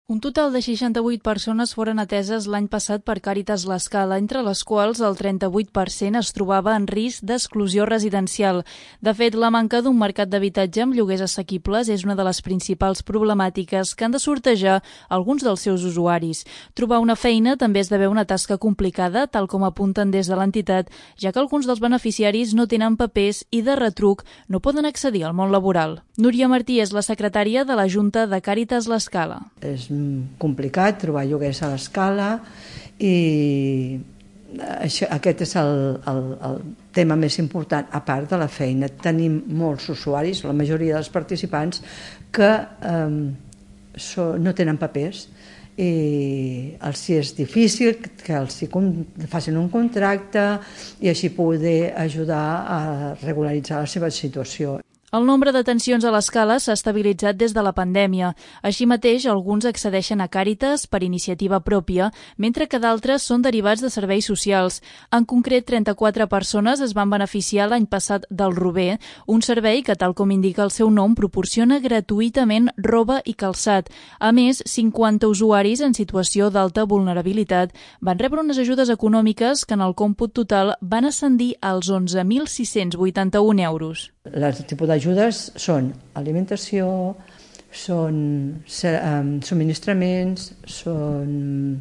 Un total de 68 persones foren ateses l'any passat per Càritas l'Escala, entre les quals el 38% es trobava en risc d'exclusió residencial. De fet, la manca d'un mercat d'habitatge amb lloguers assequibles és una de les principals problemàtiques que han de sortejar alguns dels seus usuaris. Trobar una feina també esdevé una tasca complicada, tal com apunten des de l'entitat, ja que alguns dels beneficiaris no tenen papers i, de retruc, no poden accedir al món laboral. Núria Martí és la secretària de la Junta de Càritas l'Escala. És complicat trobar lloguers a l'Escala i aquest és el tema més important, a part de la feina. Tenim molts usuaris, la majoria dels participants, que no tenen papers i els és difícil que els facin un contracte i així poder ajudar a regularitzar la seva situació. El nombre d'atencions a l'Escala s'ha estabilitzat des de la pandèmia. Així mateix, alguns accedeixen a Càritas per iniciativa pròpia, mentre que d'altres són derivats de serveis socials. En concret, 34 persones es van beneficiar l'any passat del Rober, un servei que, tal com indica el seu nom, proporciona gratuïtament roba i calçat. A més, 50 usuaris en situació d'alta vulnerabilitat van rebre unes ajudes econòmiques que en el còmput total van ascendir als 11.681 euros. Els tipus d'ajudes són alimentació, són subministraments, són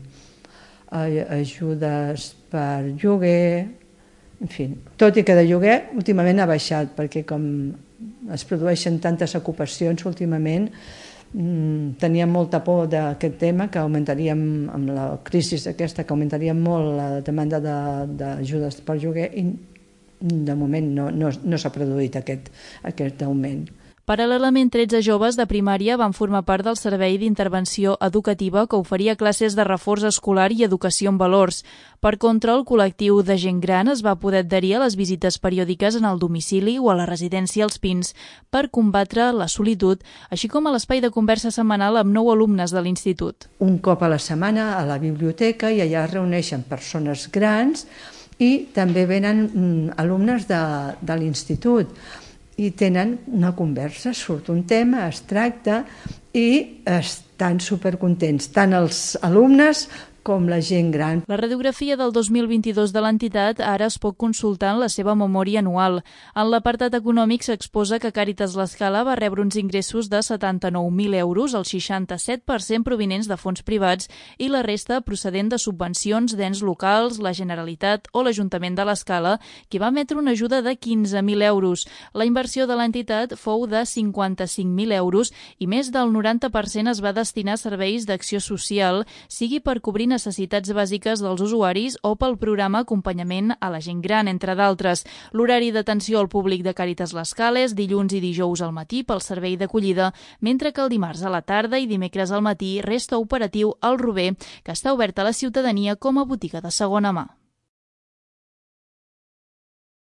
ajudes per lloguer, en fi, tot i que de lloguer últimament ha baixat, perquè com es produeixen tantes ocupacions últimament, teníem molta por d'aquest tema, que augmentaríem amb la crisi aquesta, que augmentaria molt la demanda d'ajudes per lloguer i de moment no s'ha produït aquest augment. Paral·lelament, 13 joves de primària van formar part del servei d'intervenció educativa que oferia classes de reforç escolar i educació en valors. Per contra, el col·lectiu de gent gran es va poder adherir a les visites periòdiques en el domicili o a la residència Els Pins per combatre la solitud, així com a l'espai de conversa setmanal amb 9 alumnes de l'institut. Un cop a la setmana a la biblioteca i allà es reuneixen persones grans i també venen alumnes de l'institut i tenen una conversa, surt un tema, es tracta i estan supercontents, tant els alumnes com la gent gran. La radiografia del 2022 de l'entitat ara es pot consultar en la seva memòria anual. En l'apartat econòmic s'exposa que Càritas l'Escala va rebre uns ingressos de 79.000 euros, el 67% provinents de fons privats i la resta procedent de subvencions d'ens locals, la Generalitat o l'Ajuntament de l'Escala, que va emetre una ajuda de 15.000 euros. La inversió de l'entitat fou de 55.000 euros i més del 90% es va destinar a serveis d'acció social, sigui per cobrir necessitats bàsiques dels usuaris o pel programa Acompanyament a la gent gran, entre d'altres. L'horari d'atenció al públic de Càritas l'Escala és dilluns i dijous al matí pel servei d'acollida, mentre que el dimarts a la tarda i dimecres al matí resta operatiu el Rober, que està obert a la ciutadania com a botiga de segona mà.